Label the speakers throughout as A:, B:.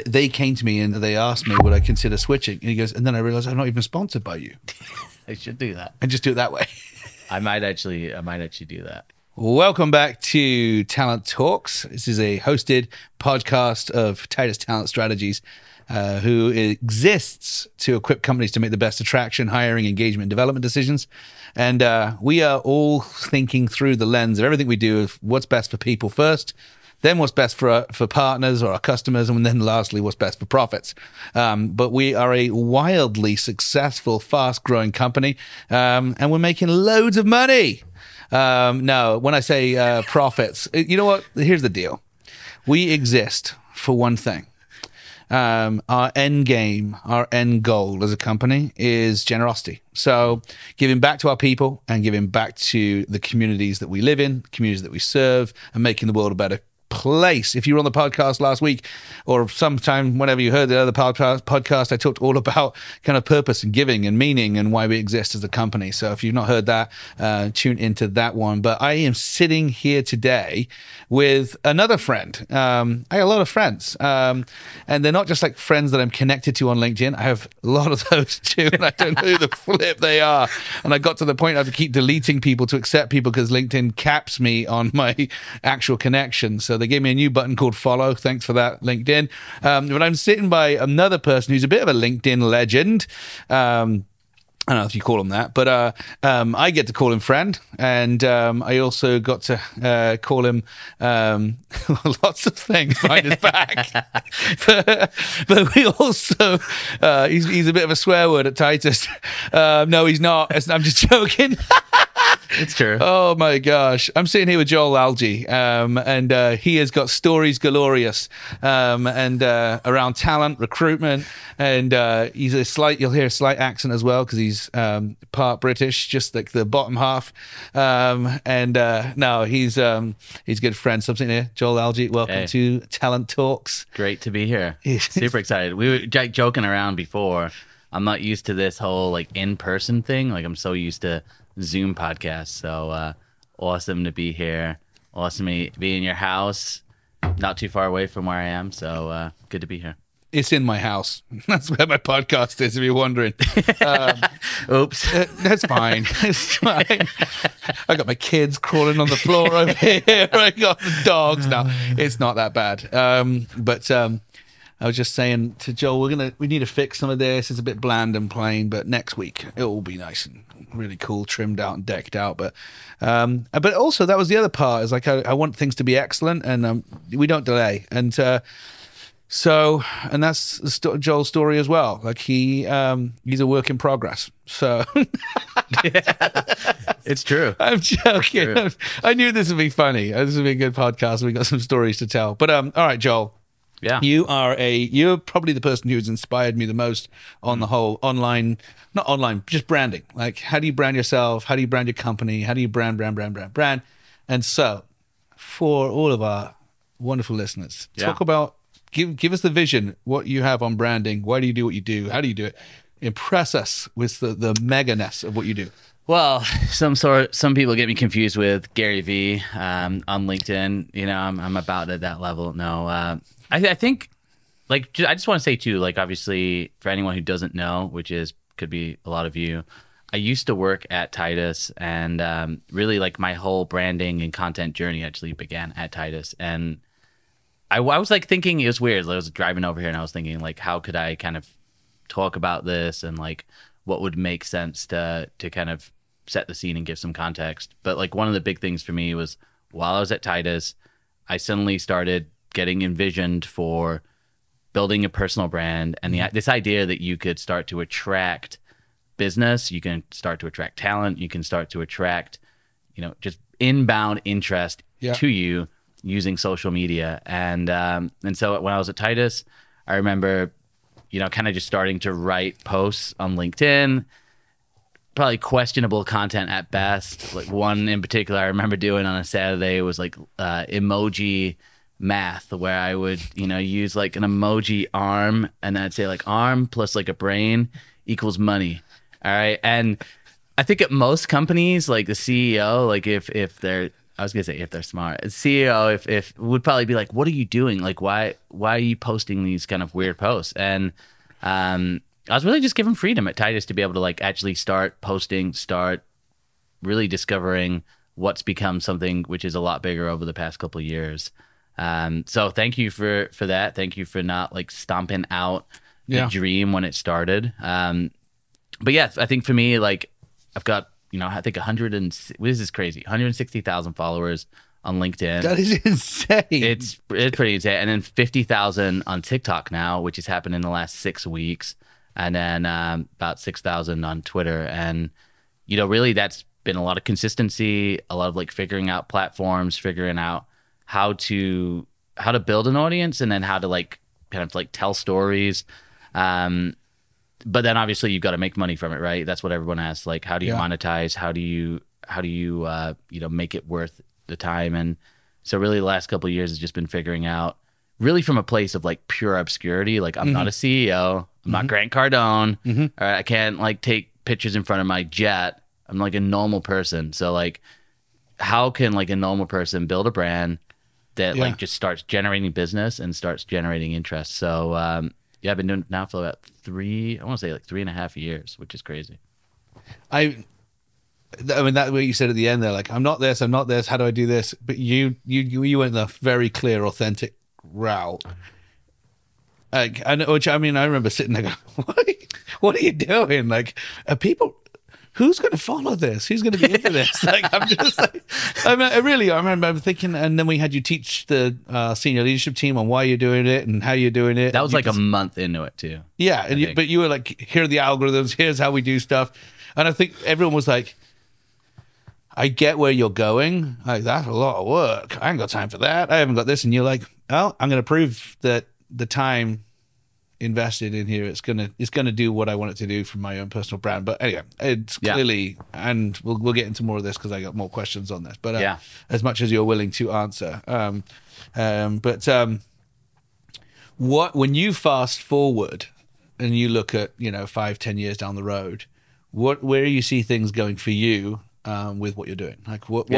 A: they came to me and they asked me would I consider switching, and he goes, and then I realized I'm not even sponsored by you.
B: I should do that.
A: And just do it that way.
B: I might actually do that.
A: Welcome back to Talent Talks. This is a hosted podcast of Titus Talent Strategies, who exists to equip companies to make the best attraction, hiring, engagement, and development decisions. And we are all thinking through the lens of everything we do of what's best for people first, then what's best for partners or our customers, and then lastly, what's best for profits. But we are a wildly successful, fast-growing company, and we're making loads of money. No, when I say profits, you know what? Here's the deal. We exist for one thing. Our end game, our end goal as a company is generosity. So giving back to our people and giving back to the communities that we live in, communities that we serve, and making the world a better place. If you were on the podcast last week or sometime whenever you heard the other podcast, I talked all about kind of purpose and giving and meaning and why we exist as a company. So if you've not heard that, tune into that one. But I am sitting here today with another friend. I have a lot of friends, and they're not just like friends that I'm connected to on LinkedIn. I have a lot of those too, and I don't know who the flip they are. And I got to the point I have to keep deleting people to accept people because LinkedIn caps me on my actual connections. So they gave me a new button called follow. Thanks for that, LinkedIn. But I'm sitting by another person who's a bit of a LinkedIn legend. I don't know if you call him that, but I get to call him friend, and I also got to call him lots of things behind his back. but we also, he's a bit of a swear word at Titus. No, he's not. I'm just joking.
B: It's true.
A: Oh my gosh. I'm sitting here with Joel Alge, and he has got stories glorious, and around talent, recruitment, and you'll hear a slight accent as well because he's part British, just like the bottom half. No, he's a good friend. So I'm sitting here, Joel Alge, welcome to Talent Talks.
B: Great to be here. Super excited. We were joking around before. I'm not used to this whole like in-person thing. Like I'm so used to Zoom podcast. So awesome to be here. Awesome to be in your house, not too far away from where I am. So good to be here.
A: It's in my house. That's where my podcast is, if you're wondering.
B: Oops.
A: That's fine. It's fine. I got my kids crawling on the floor over here. I got the dogs. No, it's not that bad. But I was just saying to Joel, we need to fix some of this. It's a bit bland and plain, but next week it will be nice and really cool, trimmed out and decked out. But also that was the other part. Is like I want things to be excellent, and we don't delay. And that's Joel's story as well. Like he's a work in progress. So
B: it's true.
A: I'm joking. True. I knew this would be funny. This would be a good podcast. We got some stories to tell. But all right, Joel.
B: Yeah,
A: you're probably the person who's inspired me the most on the whole not online, just branding. Like, how do you brand yourself? How do you brand your company? How do you brand? And so, for all of our wonderful listeners, talk about give us the vision. What you have on branding? Why do you do what you do? How do you do it? Impress us with the mega-ness of what you do.
B: Well, some people get me confused with Gary Vee on LinkedIn. You know, I'm about at that level. No. I think, like, I just want to say too, like, obviously, for anyone who doesn't know, could be a lot of you, I used to work at Titus, and really, like, my whole branding and content journey actually began at Titus. And I was like thinking, it was weird. I was driving over here, and I was thinking, like, how could I kind of talk about this, and like, what would make sense to kind of set the scene and give some context. But like, one of the big things for me was while I was at Titus, I suddenly started getting envisioned for building a personal brand, and this idea that you could start to attract business, you can start to attract talent, you can start to attract, just inbound interest to you using social media. And so when I was at Titus, I remember, kind of just starting to write posts on LinkedIn, probably questionable content at best. Like one in particular I remember doing on a Saturday was like emoji math, where I would, use like an emoji arm, and then I'd say like arm plus like a brain equals money. All right. And I think at most companies, like the CEO, like if they're I was gonna say if they're smart. CEO, if would probably be like, what are you doing? Like, why are you posting these kind of weird posts? And I was really just given freedom at Titus to be able to like actually start posting, start really discovering what's become something which is a lot bigger over the past couple of years. So thank you for that. Thank you for not like stomping out the dream when it started. But yeah, I think for me, like I've got, I think this is crazy, 160,000 followers on LinkedIn.
A: That is insane.
B: It's pretty insane. And then 50,000 on TikTok now, which has happened in the last 6 weeks. And then about 6,000 on Twitter. And, really that's been a lot of consistency, a lot of like figuring out platforms, figuring out how to build an audience, and then how to like kind of like tell stories. But then obviously you've got to make money from it, right? That's what everyone asks. Like, how do you monetize? How do you make it worth the time? And so really the last couple of years has just been figuring out really from a place of like pure obscurity. Like I'm not a CEO. I'm not Grant Cardone. All right, I can't like take pictures in front of my jet. I'm like a normal person. So like, how can like a normal person build a brand that like just starts generating business and starts generating interest? So I've been doing it now for about 3.5 years, which is crazy.
A: I mean, that what you said at the end there, like, I'm not this, how do I do this? But you went the very clear, authentic route. Like, I remember sitting there going, what are you doing? Like, are people, who's going to follow this? Who's going to be into this? Like, I'm just like, I remember thinking, and then we had you teach the senior leadership team on why you're doing it and how you're doing it.
B: That was like a month into it too.
A: Yeah. But you were like, here are the algorithms. Here's how we do stuff. And I think everyone was like, I get where you're going. Like, that's a lot of work. I ain't got time for that. I haven't got this. And you're like, oh, I'm going to prove that the time invested in here, it's gonna do what I want it to do for my own personal brand. But anyway, it's clearly, and we'll get into more of this because I got more questions on this. But as much as you're willing to answer, when you fast forward and you look at 5-10 years down the road, where do you see things going for you with what you're doing? Like what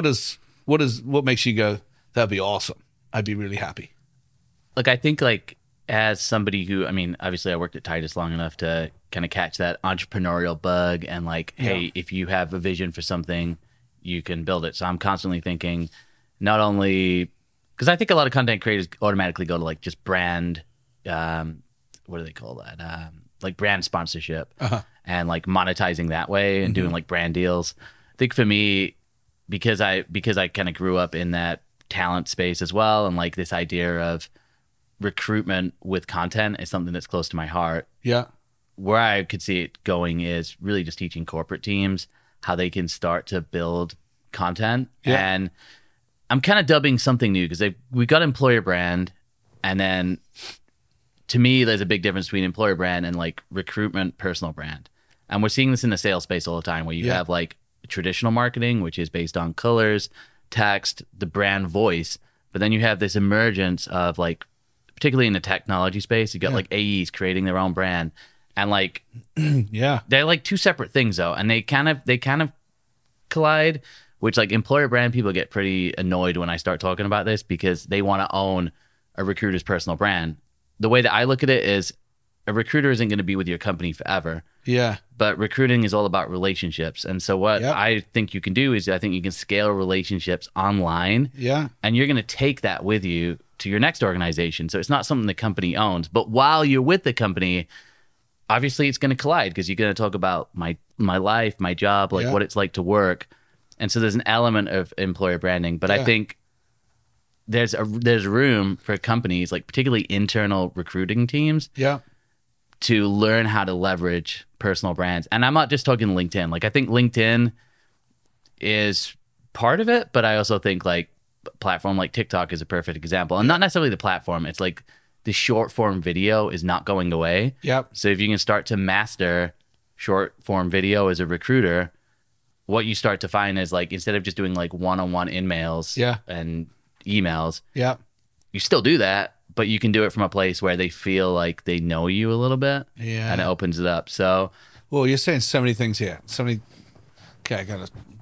A: makes you go, that'd be awesome, I'd be really happy?
B: Look, I think like, as somebody who, obviously I worked at Titus long enough to kind of catch that entrepreneurial bug and like, hey, if you have a vision for something, you can build it. So I'm constantly thinking, not only, because I think a lot of content creators automatically go to like just brand, what do they call that? Like brand sponsorship and like monetizing that way and doing like brand deals. I think for me, because I kind of grew up in that talent space as well, and like this idea of recruitment with content is something that's close to my heart. Yeah. Where I could see it going is really just teaching corporate teams how they can start to build content. Yeah. And I'm kind of dubbing something new because we got employer brand, and then to me, there's a big difference between employer brand and like recruitment personal brand. And we're seeing this in the sales space all the time, where you have like traditional marketing, which is based on colors, text, the brand voice, but then you have this emergence of like, particularly in the technology space, you got like AEs creating their own brand, and like, they're like two separate things though, and they kind of collide. Which like employer brand people get pretty annoyed when I start talking about this because they want to own a recruiter's personal brand. The way that I look at it is, a recruiter isn't going to be with your company forever. Yeah. But recruiting is all about relationships. And so what I think you can do is I think you can scale relationships online. Yeah. And you're going to take that with you to your next organization. So it's not something the company owns. But while you're with the company, obviously it's going to collide because you're going to talk about my life, my job, like what it's like to work. And so there's an element of employer branding. But I think there's room for companies, like particularly internal recruiting teams, to learn how to leverage personal brands. And I'm not just talking LinkedIn. Like, I think LinkedIn is part of it, but I also think like a platform like TikTok is a perfect example. And not necessarily the platform. It's like the short form video is not going away. Yep. So if you can start to master short form video as a recruiter, what you start to find is like, instead of just doing like one-on-one in-mails and emails, you still do that, but you can do it from a place where they feel like they know you a little bit. Yeah. And it opens it up. So,
A: well, you're saying so many things here. Okay, I gotta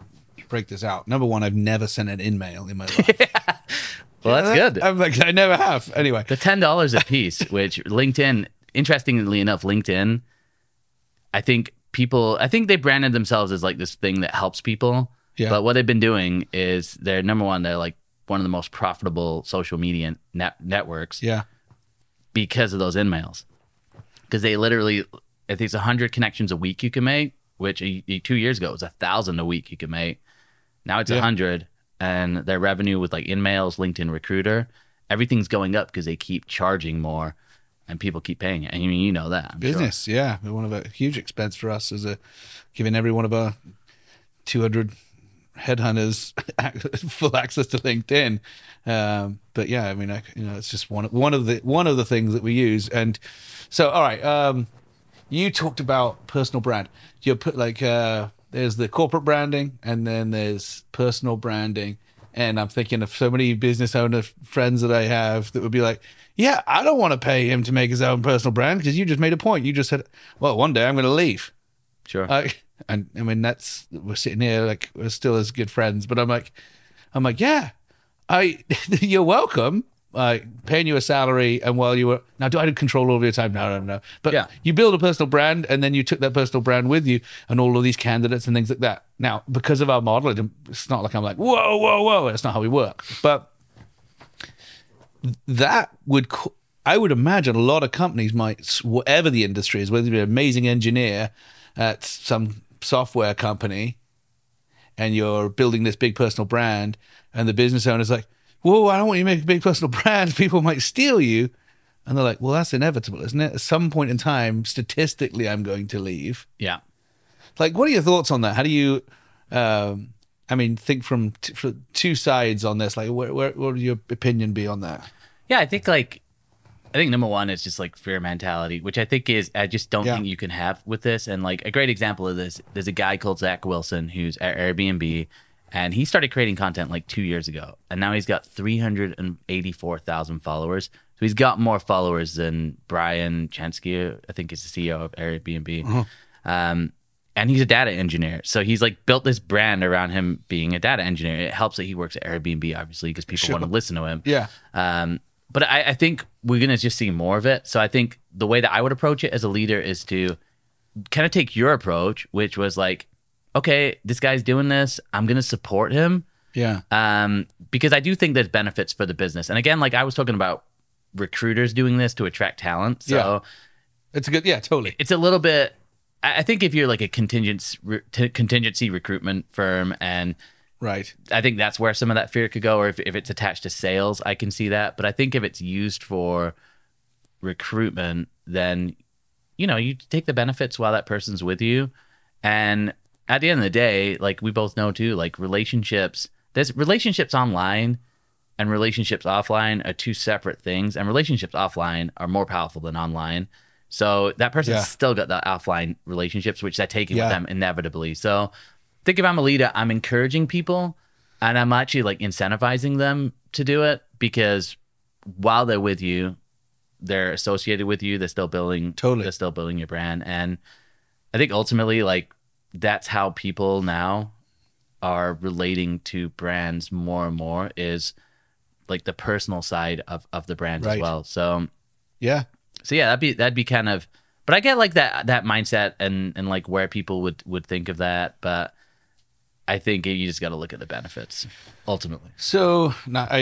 A: break this out. Number one, I've never sent an in-mail in my life.
B: Well, that's good.
A: I'm like, I never have. Anyway.
B: The $10 a piece, which LinkedIn, interestingly enough, LinkedIn, I think they branded themselves as like this thing that helps people.
A: Yeah.
B: But what they've been doing is they're number one, they're like one of the most profitable social media networks.
A: Yeah.
B: Because of those in-mails. Because they literally, I think it's 100 connections a week you can make, which 2 years ago it was 1,000 a week you can make. Now it's 100. And their revenue with like in-mails, LinkedIn Recruiter, everything's going up because they keep charging more and people keep paying it. And you know that. I'm
A: Business,
B: sure.
A: yeah. One of a huge expense for us is giving every one of our 200 headhunters full access to LinkedIn. But yeah, I mean, it's just one of the things that we use. And so, all right, you talked about personal brand. You put like there's the corporate branding, and then there's personal branding. And I'm thinking of so many business owner friends that I have that would be like, yeah, I don't want to pay him to make his own personal brand because you just made a point. You just said, well, one day I'm going to leave.
B: Sure.
A: And I mean, we're sitting here like we're still as good friends, but I'm like, yeah, you're welcome. Paying you a salary, and while you were now, do I control all of your time? No. But
B: yeah.
A: You build a personal brand, and then you took that personal brand with you, and all of these candidates and things like that. Now, because of our model, it's not like I'm like, whoa. That's not how we work. But I would imagine a lot of companies might, whatever the industry is, whether you're an amazing engineer at some software company, and you're building this big personal brand, and the business owner's like, whoa, I don't want you to make a big personal brand. People might steal you. And they're like, well, that's inevitable, isn't it? At some point in time, statistically, I'm going to leave.
B: Yeah.
A: Like, what are your thoughts on that? How do you, think from two sides on this? Like, what would your opinion be on that?
B: Yeah, I think number one is just like fear mentality, which I just don't think you can have with this. And like a great example of this, there's a guy called Zach Wilson who's at Airbnb, and he started creating content like 2 years ago, and now he's got 384,000 followers. So he's got more followers than Brian Chesky, I think is the CEO of Airbnb.
A: Uh-huh.
B: And he's a data engineer. So he's like built this brand around him being a data engineer. It helps that he works at Airbnb, obviously, because people want to listen to him.
A: Yeah.
B: But I think we're going to just see more of it. So I think the way that I would approach it as a leader is to kind of take your approach, which was like, okay, this guy's doing this. I'm going to support him.
A: Yeah.
B: Because I do think there's benefits for the business. And again, like I was talking about recruiters doing this to attract talent. So
A: it's a good, totally.
B: It's a little bit, I think if you're like a contingency recruitment firm, and
A: right,
B: I think that's where some of that fear could go. Or if it's attached to sales, I can see that. But I think if it's used for recruitment, then, you take the benefits while that person's with you. And at the end of the day, like we both know too, like there's relationships online and relationships offline are two separate things. And relationships offline are more powerful than online. So that person's still got the offline relationships, which they're taking with them inevitably. So I think if I'm a leader, I'm encouraging people, and I'm actually like incentivizing them to do it, because while they're with you, they're associated with you. They're still building, They're still building your brand. And I think ultimately, like, that's how people now are relating to brands more and more, is like the personal side of the brand as well. So yeah, that'd be kind of, but I get like that mindset and like where people would think of that, but I think you just got to look at the benefits ultimately.
A: So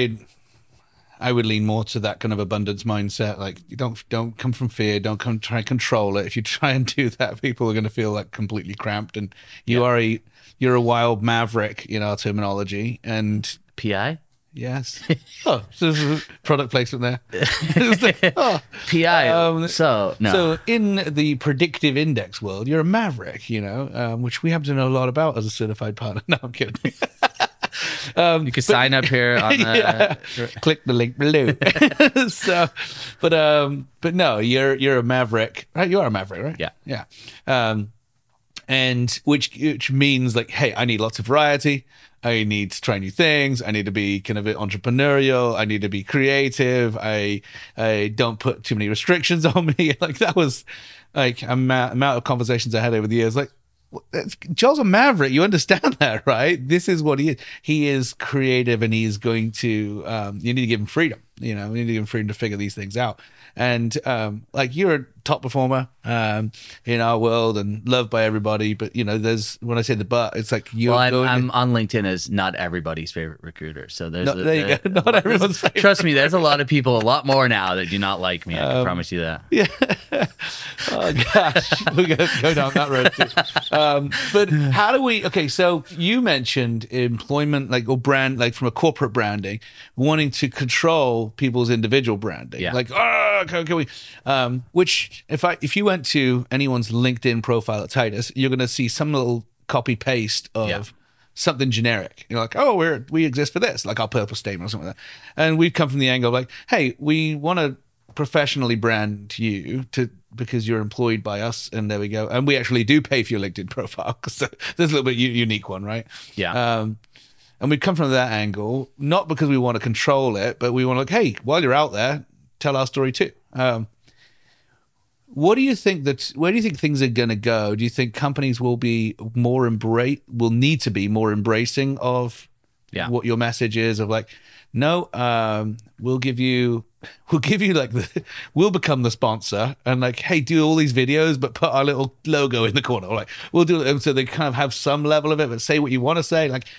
A: I would lean more to that kind of abundance mindset. Like, you don't come from fear. Don't try and control it. If you try and do that, people are going to feel like completely cramped. And you're a wild maverick in our terminology. And
B: PI.
A: Yes. Oh, so there's a product placement there.
B: PI. So
A: in the predictive index world, you're a maverick, which we happen to know a lot about as a certified partner. No, I'm kidding.
B: You can sign up here on the
A: click the link below. But no, you're a maverick, right? You are a maverick, right? Yeah. And which means like, hey, I need lots of variety. I need to try new things. I need to be kind of entrepreneurial. I need to be creative. I don't put too many restrictions on me. Like, that was like amount of conversations I had over the years. Like, Joel's a maverick. You understand that, right? This is what he is. He is creative, and he's going to. You need to give him freedom. You need to give him freedom to figure these things out. And like, you're a top performer in our world and loved by everybody. But there's, when I say the but, it's like you're.
B: Well, I'm on LinkedIn as not everybody's favorite recruiter. So there's
A: there you go. Not everyone's favorite.
B: Trust me, there's a lot of people, a lot more now that do not like me. I can promise you that.
A: Yeah. Oh gosh, we're gonna go down that road too. But how do we? Okay, so you mentioned employment, like, or brand, like from a corporate branding, wanting to control people's individual branding.
B: Yeah.
A: Like, can we? Which if you went to anyone's LinkedIn profile at Titus, you're going to see some little copy paste of something generic. You're like, oh, we exist for this, like our purpose statement or something like that. And we've come from the angle of like, hey, we want to professionally brand you because you're employed by us, and there we go. And we actually do pay for your LinkedIn profile, because there's a little bit unique one, right?
B: Yeah.
A: And we come from that angle, not because we want to control it, but we want to, like, hey, while you're out there, tell our story too. Where do you think things are going to go? Do you think companies will need to be more embracing of what your message is, of like, no, we'll give you like we'll become the sponsor, and like, hey, do all these videos, but put our little logo in the corner. Or like, we'll do it so they kind of have some level of it, but say what you want to say. Like,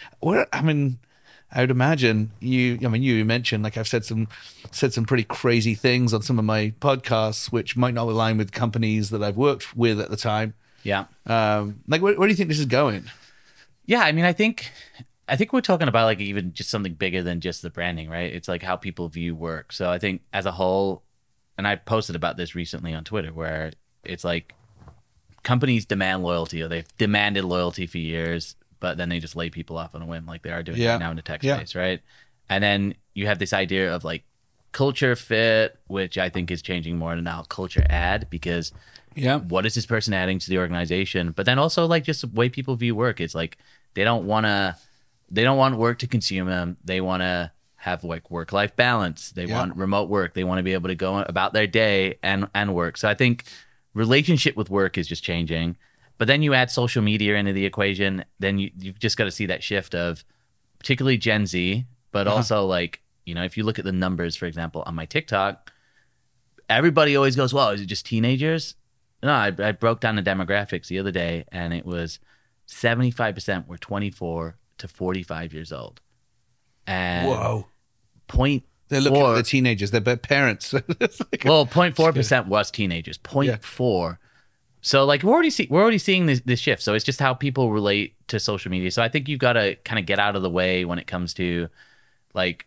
A: I would imagine you mentioned, like, I've said some pretty crazy things on some of my podcasts, which might not align with companies that I've worked with at the time.
B: Yeah.
A: Like, where do you think this is going?
B: Yeah, I mean, I think we're talking about, like, even just something bigger than just the branding, right? It's like how people view work. So I think as a whole, and I posted about this recently on Twitter, where it's like companies demand loyalty, or they've demanded loyalty for years, but then they just lay people off on a whim, like they are doing right now in the tech space, right? And then you have this idea of like culture fit, which I think is changing more to now culture add, because what is this person adding to the organization? But then also, like, just the way people view work, it's like they don't want work to consume them. They want to have like work-life balance. They want remote work. They want to be able to go about their day and work. So I think relationship with work is just changing. But then you add social media into the equation, then you've just got to see that shift of particularly Gen Z, but also, like, if you look at the numbers, for example, on my TikTok, everybody always goes, well, is it just teenagers? No, I broke down the demographics the other day, and it was 75% were 24 to 45 years old. And
A: whoa.
B: They're
A: looking at the teenagers, they're parents. Like,
B: 0.4% was teenagers. 0.4. So, like, we're already seeing this shift. So it's just how people relate to social media. So I think you've got to kind of get out of the way when it comes to, like,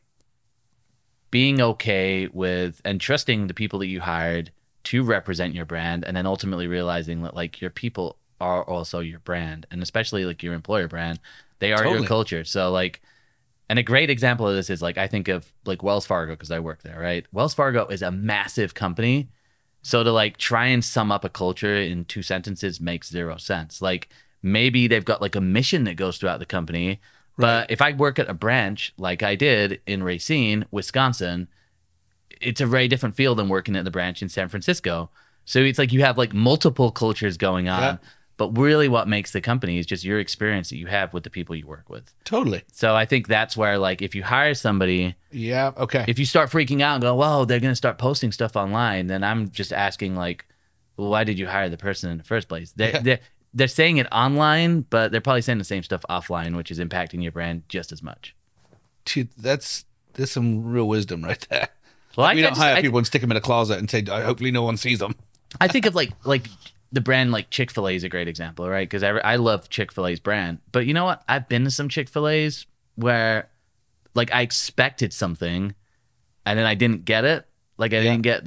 B: being okay with and trusting the people that you hired to represent your brand, and then ultimately realizing that, like, your people are also your brand, and especially like your employer brand, they are your culture. So, like, and a great example of this is, like, I think of like Wells Fargo, because I work there, right? Wells Fargo is a massive company. So to, like, try and sum up a culture in 2 sentences makes zero sense. Like, maybe they've got like a mission that goes throughout the company, but if I work at a branch like I did in Racine, Wisconsin, it's a very different feel than working at the branch in San Francisco. So it's like you have like multiple cultures going on, but really what makes the company is just your experience that you have with the people you work with.
A: Totally.
B: So I think that's where, like, if you hire somebody, if you start freaking out and go, well, they're going to start posting stuff online, then I'm just asking, like, well, why did you hire the person in the first place? They're saying it online, but they're probably saying the same stuff offline, which is impacting your brand just as much.
A: Dude, there's some real wisdom right there.
B: Well,
A: like, we don't hire people and stick them in a closet and say, hopefully no one sees them.
B: I think of like the brand, like Chick-fil-A is a great example, right? Because I love Chick-fil-A's brand. But you know what? I've been to some Chick-fil-A's where, like, I expected something and then I didn't get it. Like, I didn't get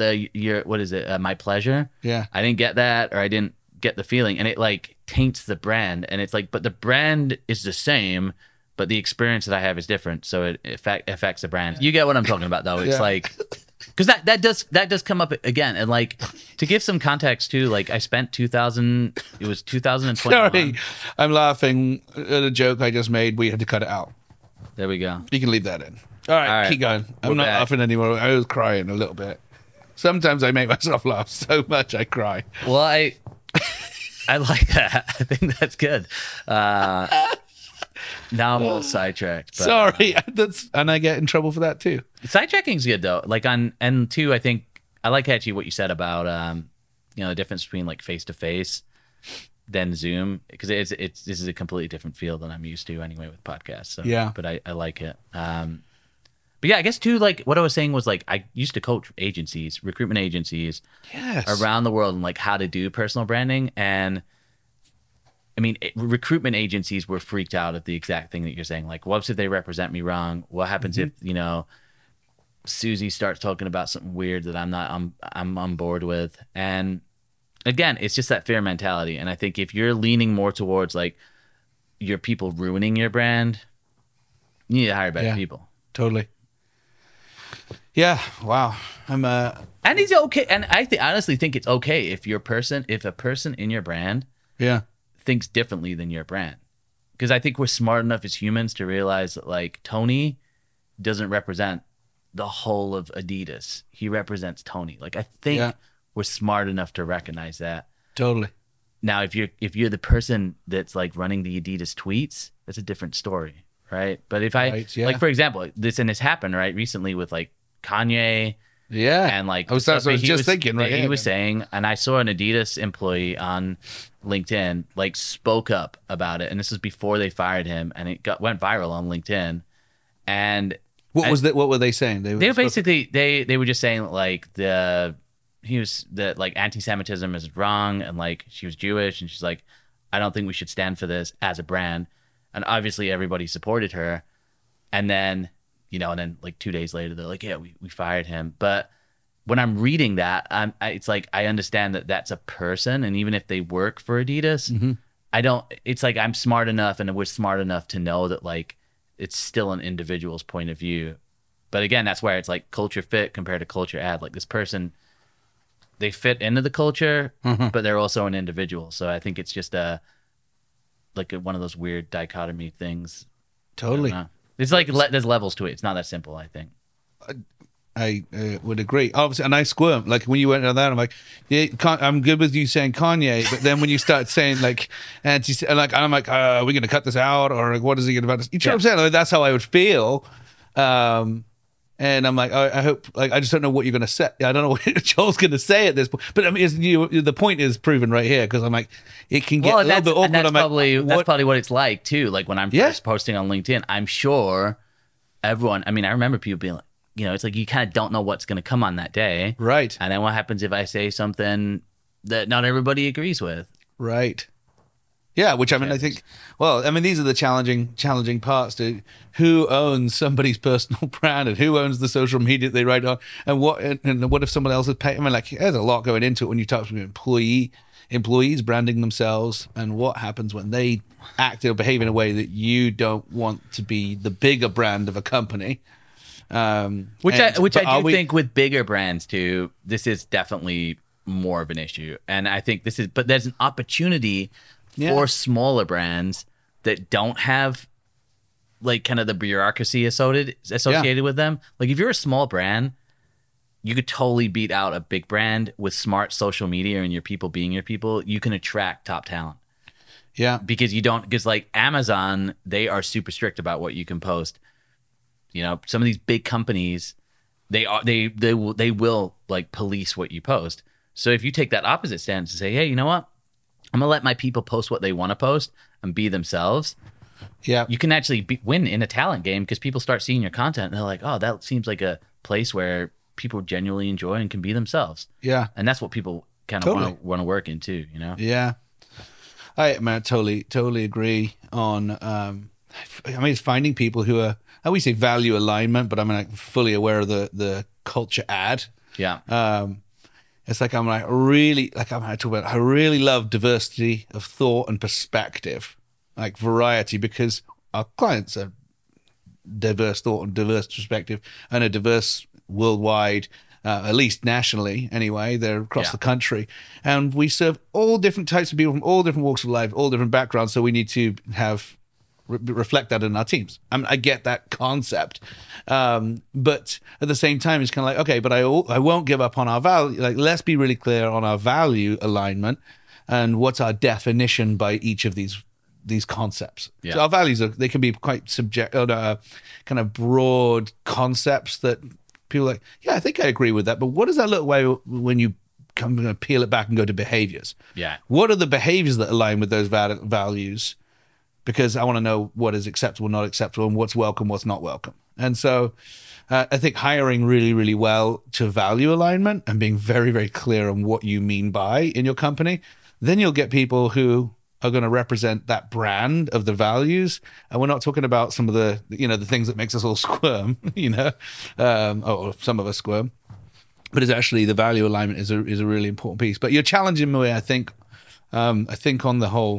B: my pleasure.
A: Yeah.
B: I didn't get that, or I didn't get the feeling. And it, like, taints the brand. And it's like, but the brand is the same, but the experience that I have is different. So it affects the brand. You get what I'm talking about, though. It's like, because that does come up again. And, like, to give some context too, like, I spent 2021.
A: Sorry, I'm laughing at a joke I just made. We had to cut it out.
B: There we go.
A: You can leave that in. All right. Keep going. I'm not laughing anymore. I was crying a little bit. Sometimes I make myself laugh so much I cry.
B: Well, I like that. I think that's good. Now I'm a little sidetracked. But,
A: Sorry, and I get in trouble for that too.
B: Sidetracking's good though. Like and two, I think I like actually what you said about the difference between like face to face than Zoom, because this is a completely different field than I'm used to anyway with podcasts. So,
A: yeah,
B: but I like it. But yeah, I guess too, like what I was saying was like I used to coach agencies, recruitment agencies, around the world, and like how to do personal branding. And I mean, recruitment agencies were freaked out at the exact thing that you're saying. Like, what if they represent me wrong? What happens if Susie starts talking about something weird that I'm on board with? And again, it's just that fear mentality. And I think if you're leaning more towards like your people ruining your brand, you need to hire better people.
A: Totally. Yeah. Wow.
B: And it's okay. And I honestly think it's okay if a person in your brand thinks differently than your brand. Because I think we're smart enough as humans to realize that like Tony doesn't represent the whole of Adidas. He represents Tony. Like I think we're smart enough to recognize that.
A: Totally.
B: Now, if you're the person that's like running the Adidas tweets, that's a different story, right? But if like for example, this happened right recently with like Kanye.
A: Yeah.
B: And like
A: I was just thinking, right?
B: He was saying, and I saw an Adidas employee on LinkedIn like spoke up about it, and this was before they fired him, and it went viral on LinkedIn. And what
A: were they saying?
B: They were basically they were just saying like anti-Semitism is wrong, and like she was Jewish, and she's like, I don't think we should stand for this as a brand. And obviously everybody supported her. And then like 2 days later, they're like, yeah, we fired him. But when I'm reading that, it's like I understand that that's a person, and even if they work for Adidas, it's like I'm smart enough, and we're smart enough to know that like it's still an individual's point of view. But again, that's where it's like culture fit compared to culture add. Like this person, they fit into the culture, but they're also an individual. So I think it's just one of those weird dichotomy things.
A: Totally.
B: It's like there's levels to it. It's not that simple, I think.
A: I would agree. Obviously, and I squirm. Like when you went on that, I'm like, yeah, I'm good with you saying Kanye, but then when you start saying like I'm like, are we going to cut this out, or like, what is he going to about? You know what I'm saying? Like, that's how I would feel. And I'm like, I hope. Like, I just don't know what you're going to say. I don't know what Joel's going to say at this point. But I mean, the point is proven right here, because I'm like, it can get a little bit awkward.
B: That's probably what it's like too. Like when I'm first posting on LinkedIn, I'm sure everyone. I mean, I remember people being like, it's like you kind of don't know what's going to come on that day,
A: right? And
B: then what happens if I say something that not everybody agrees with,
A: right? Yeah, which I mean, I think. Well, I mean, these are the challenging parts. To who owns somebody's personal brand, and who owns the social media they write on, and what if someone else is paying? I mean, like, there's a lot going into it when you talk to employees branding themselves, and what happens when they act or behave in a way that you don't want to be the bigger brand of a company.
B: Which I do think with bigger brands too, this is definitely more of an issue, and I think but there's an opportunity for smaller brands that don't have like kind of the bureaucracy associated with them. Like if you're a small brand, you could totally beat out a big brand with smart social media and your people being your people. You can attract top talent.
A: Yeah.
B: Because like Amazon, they are super strict about what you can post. Some of these big companies, they will like police what you post. So if you take that opposite stance and say, hey, you know what? I'm going to let my people post what they want to post and be themselves.
A: Yeah.
B: You can actually win in a talent game, because people start seeing your content and they're like, oh, that seems like a place where people genuinely enjoy and can be themselves.
A: Yeah.
B: And that's what people kind of want to work in too,
A: Yeah. I totally agree on, I mean, it's finding people who are, I always say value alignment, but I'm like fully aware of the culture ad.
B: Yeah.
A: It's like I talk about. I really love diversity of thought and perspective, like variety, because our clients are diverse thought and diverse perspective, and a diverse worldwide, at least nationally anyway. They're across the country, and we serve all different types of people from all different walks of life, all different backgrounds. So we need to have reflect that in our teams. I mean, I get that concept, but at the same time, it's kind of like, okay, but I won't give up on our value. Like, let's be really clear on our value alignment, and what's our definition by each of these concepts.
B: Yeah.
A: So our values they can be quite kind of broad concepts that people are like, yeah, I think I agree with that. But what does that look like when you come and peel it back and go to behaviors?
B: Yeah.
A: What are the behaviors that align with those values? Because I want to know what is acceptable, not acceptable, and what's welcome, what's not welcome. And so I think hiring really, really well to value alignment and being very, very clear on what you mean by in your company, then you'll get people who are going to represent that brand of the values. And we're not talking about some of the, the things that makes us all squirm, or some of us squirm. But it's actually the value alignment is a really important piece. But you're challenging me, I think on the whole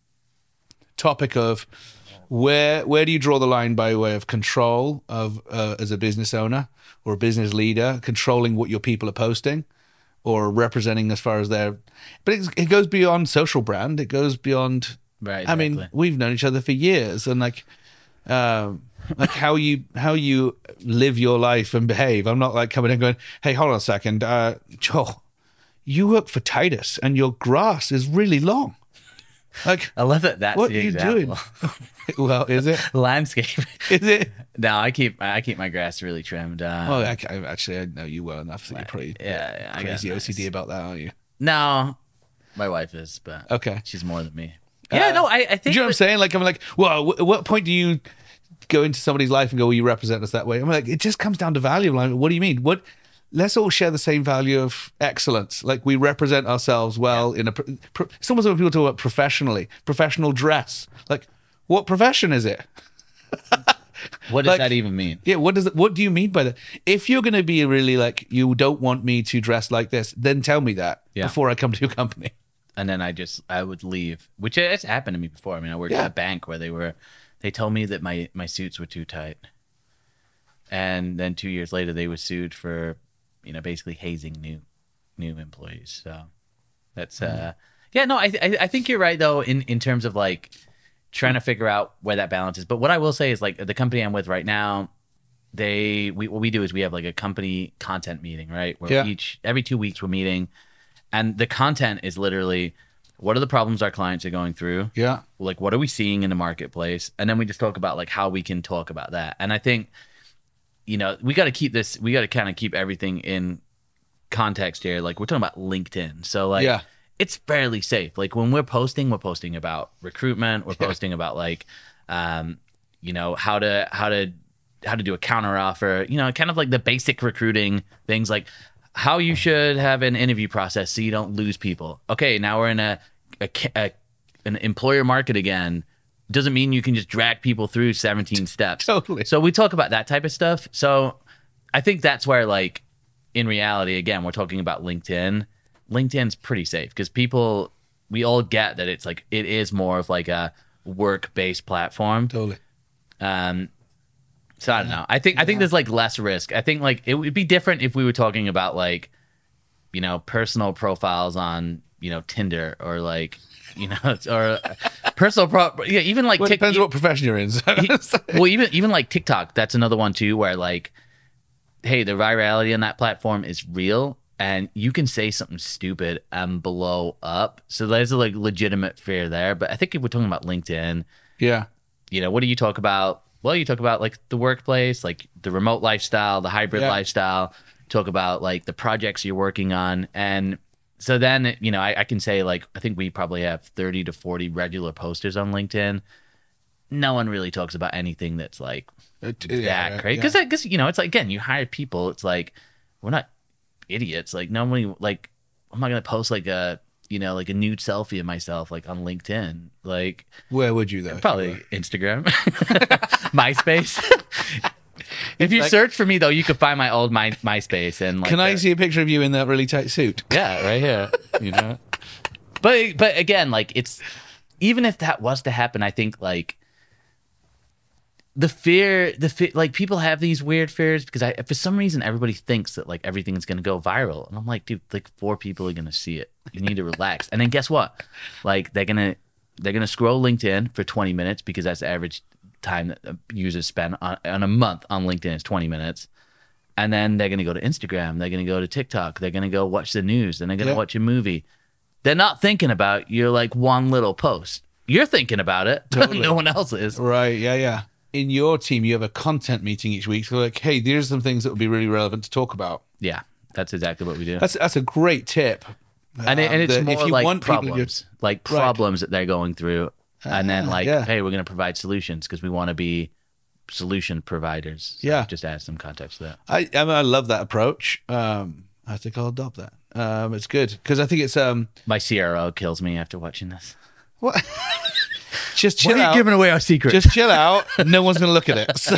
A: topic of where do you draw the line by way of control of as a business owner or a business leader, controlling what your people are posting or representing as far as their, but it goes beyond social brand. It goes beyond,
B: Right.
A: exactly. I mean, we've known each other for years, and like how you live your life and behave. I'm not like coming in going, hey, hold on a second, Joel, you work for Titus and your grass is really long. Like,
B: I love that. That's
A: what
B: the
A: are you
B: example.
A: doing? Well, is it?
B: Landscape.
A: Is it?
B: No, I keep my grass really trimmed.
A: Well, I know you well enough that you're pretty
B: I
A: crazy
B: got
A: OCD
B: nice.
A: about that, aren't you?
B: No, my wife is, but
A: Okay.
B: she's more than me. Yeah, no, I think.
A: Do you know what I'm saying? Like, I'm like, well, at what point do you go into somebody's life and go, well, you represent us that way? I'm like, it just comes down to value. Like, what do you mean? Let's all share the same value of excellence. Like, we represent ourselves well in it's almost when people talk about professional dress. Like, what profession is it?
B: What does
A: like-
B: that even mean?
A: Yeah, what do you mean by that? If you're going to be really like, you don't want me to dress like this, then tell me that before I come to your company.
B: And then I would leave, which has happened to me before. I mean, I worked at a bank where they told me that my suits were too tight. And then 2 years later, they were sued for, basically hazing new employees. So that's, no, I think you're right though, in terms of like trying to figure out where that balance is. But what I will say is like the company I'm with right now, what we do is we have like a company content meeting, right? Where every 2 weeks we're meeting, and the content is literally, what are the problems our clients are going through?
A: Yeah.
B: Like, what are we seeing in the marketplace? And then we just talk about like how we can talk about that. And I think, we got to kind of keep everything in context here. Like, we're talking about LinkedIn. So like, it's fairly safe. Like, when we're posting about recruitment. We're posting about like, how to do a counter offer, kind of like the basic recruiting things, like how you should have an interview process so you don't lose people. Okay, now we're in an employer market again. Doesn't mean you can just drag people through 17 steps.
A: Totally.
B: So we talk about that type of stuff. So I think that's where, like, in reality, again, we're talking about LinkedIn. LinkedIn's pretty safe because we all get that it's like, it is more of like a work-based platform.
A: Totally.
B: So I don't know. I think there's like less risk. I think like it would be different if we were talking about like, personal profiles on, Tinder or like, or personal even like
A: Well, it depends what profession you're in.
B: well, even like TikTok, that's another one too, where like, hey, the virality on that platform is real, and you can say something stupid and blow up. So there's a like legitimate fear there. But I think if we're talking about LinkedIn, what do you talk about? Well, you talk about like the workplace, like the remote lifestyle, the hybrid lifestyle. Talk about like the projects you're working on, and so then I can say like I think we probably have 30 to 40 regular posters on LinkedIn. No one really talks about anything that's like that crazy because it's like, again, you hire people. It's like we're not idiots. Like normally, like I'm not gonna post like a like a nude selfie of myself like on LinkedIn. Like,
A: where would you though?
B: Probably Instagram, MySpace. If you search for me though, you could find my old MySpace and like.
A: Can I see a picture of you in that really tight suit?
B: Yeah, right here. But again, like it's, even if that was to happen, I think like the fear, like people have these weird fears because for some reason everybody thinks that like everything's gonna go viral, and I'm like, dude, like 4 people are gonna see it. You need to relax. And then guess what? Like they're gonna scroll LinkedIn for 20 minutes because that's the average time that users spend on a month on LinkedIn is 20 minutes. And then they're gonna go to Instagram. They're gonna go to TikTok. They're gonna go watch the news. Then they're gonna watch a movie. they're not thinking about your like one little post. You're thinking about it.
A: Totally.
B: No one else is.
A: Right. Yeah. Yeah. In your team, you have a content meeting each week. So like, hey, there's some things that would be really relevant to talk about.
B: Yeah, that's exactly what we do.
A: That's a great tip.
B: And it's
A: that
B: more
A: if you
B: like
A: want people to
B: problems, like problems that they're going through. And then like,
A: yeah.
B: hey, we're going to provide solutions because we want to be solution providers. So
A: Yeah.
B: just add some context to that.
A: I love that approach. I think I'll adopt that. It's good because I think it's
B: My CRO kills me after watching this.
A: what. Just chill out.
B: away our secret?
A: Just chill out. No one's going to look at it. So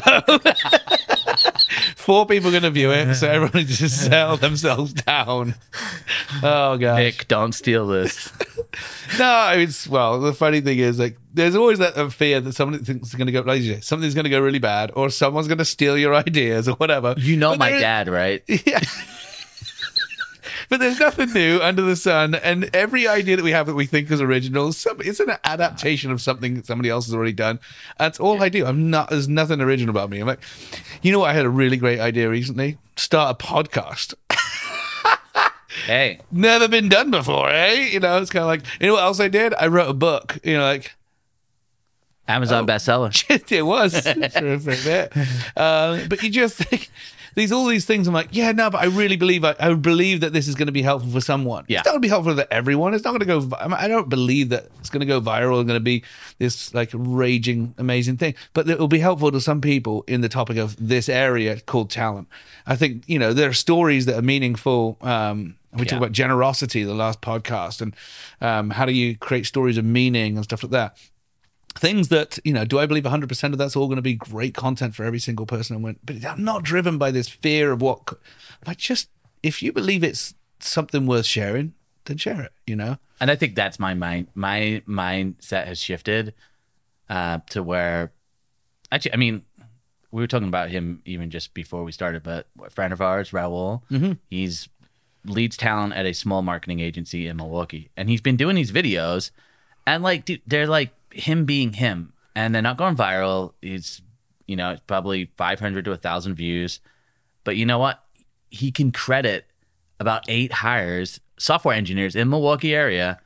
A: 4 people are going to view it. So everyone just settle themselves down. Oh gosh.
B: Nick, don't steal this.
A: No, it's well. The funny thing is, like, there's always that fear that something's going to go, like you say, something's going to go really bad, or someone's going to steal your ideas, or whatever.
B: You know
A: But
B: my
A: there is-
B: dad, right?
A: Yeah. But there's nothing new under the sun, and every idea that we have that we think is original, it's an adaptation of something that somebody else has already done. That's all I do. There's nothing original about me. I'm like, you know what? I had a really great idea recently. Start a podcast.
B: Hey,
A: Never been done before, eh? You know, it's kind of like, you know what else I did? I wrote a book. You know, like,
B: Amazon bestseller.
A: it was for a bit. But you just think all these things. I'm like, yeah, no, but I really believe I believe that this is going to be helpful for someone.
B: Yeah.
A: It's not going to be helpful for everyone. It's not going to go. I don't believe that it's going to go viral and going to be this like raging amazing thing. But it will be helpful to some people in the topic of this area called talent. I think there are stories that are meaningful. We talked about generosity, the last podcast, and how do you create stories of meaning and stuff like that. Things that, do I believe 100% of that's all going to be great content for every single person? But I'm not driven by this fear of but just, if you believe it's something worth sharing, then share it,
B: And I think that's my mind. My mindset has shifted to where, actually, I mean, we were talking about him even just before we started, but a friend of ours, Raul, he's leads talent at a small marketing agency in Milwaukee. And he's been doing these videos and like, dude, they're like him being him and they're not going viral. It's probably 500 to 1,000 views, but you know what? He can credit about 8 hires, software engineers in Milwaukee area